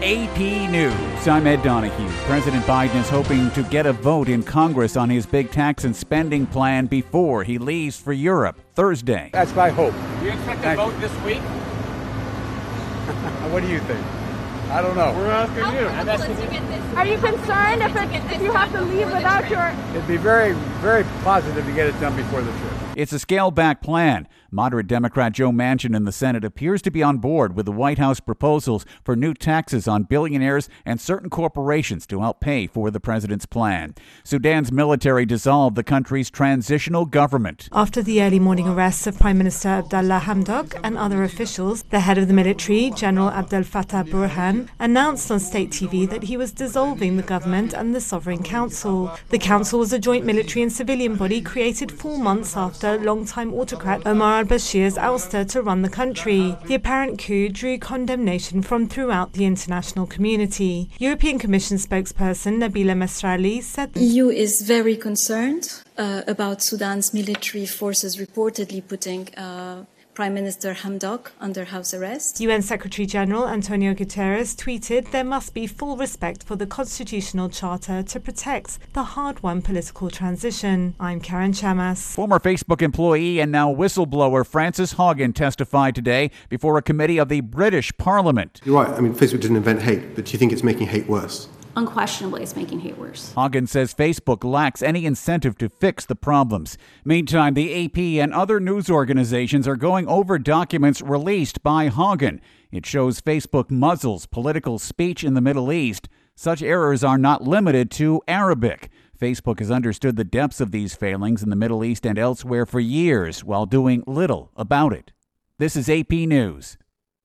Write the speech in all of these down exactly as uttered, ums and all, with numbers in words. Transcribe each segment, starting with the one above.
A P News. I'm Ed Donahue. President Biden is hoping to get a vote in Congress on his big tax and spending plan before he leaves for Europe Thursday. That's my hope. Do you expect Thank a vote this week? What do you think? I don't know. We're asking you. I'm asking you. Are you concerned if, it, if you have to leave without your... It'd be very, very positive to get it done before the trip. It's a scaled-back plan. Moderate Democrat Joe Manchin in the Senate appears to be on board with the White House proposals for new taxes on billionaires and certain corporations to help pay for the president's plan. Sudan's military dissolved the country's transitional government. After the early morning arrests of Prime Minister Abdallah Hamdok and other officials, the head of the military, General Abdel Fattah Burhan, announced on state T V that he was dissolving the government and the Sovereign Council. The council was a joint military and civilian body created four months after longtime autocrat Omar al-Bashir's ouster to run the country. The apparent coup drew condemnation from throughout the international community. European Commission spokesperson Nabila Mesrali said the E U is very concerned uh, about Sudan's military forces reportedly putting uh, Prime Minister Hamdok under house arrest. U N Secretary General Antonio Guterres tweeted there must be full respect for the constitutional charter to protect the hard-won political transition. I'm Karen Chamas. Former Facebook employee and now whistleblower Frances Haugen testified today before a committee of the British Parliament. You're right. I mean, Facebook didn't invent hate, but do you think it's making hate worse? Unquestionably, it's making hate worse. Haugen says Facebook lacks any incentive to fix the problems. Meantime, the A P and other news organizations are going over documents released by Haugen. It shows Facebook muzzles political speech in the Middle East. Such errors are not limited to Arabic. Facebook has understood the depths of these failings in the Middle East and elsewhere for years while doing little about it. This is A P News.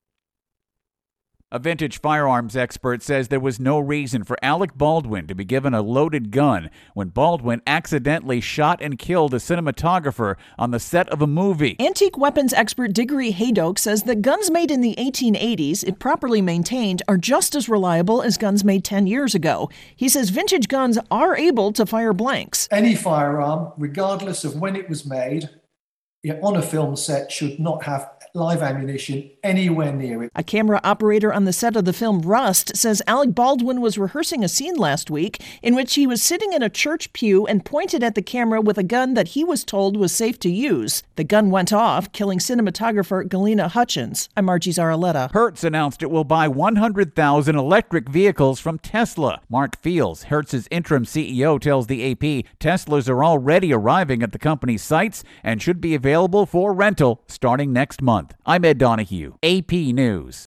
A vintage firearms expert says there was no reason for Alec Baldwin to be given a loaded gun when Baldwin accidentally shot and killed a cinematographer on the set of a movie. Antique weapons expert Diggory Haydoke says that guns made in the eighteen eighties, if properly maintained, are just as reliable as guns made ten years ago. He says vintage guns are able to fire blanks. Any firearm, regardless of when it was made, on a film set, should not have live ammunition anywhere near it. A camera operator on the set of the film Rust says Alec Baldwin was rehearsing a scene last week in which he was sitting in a church pew and pointed at the camera with a gun that he was told was safe to use. The gun went off, killing cinematographer Galena Hutchins. I'm Margie Zaraletta. Hertz announced it will buy one hundred thousand electric vehicles from Tesla. Mark Fields, Hertz's interim C E O, tells the A P Teslas are already arriving at the company's sites and should be available for rental starting next month. I'm Ed Donahue, A P News.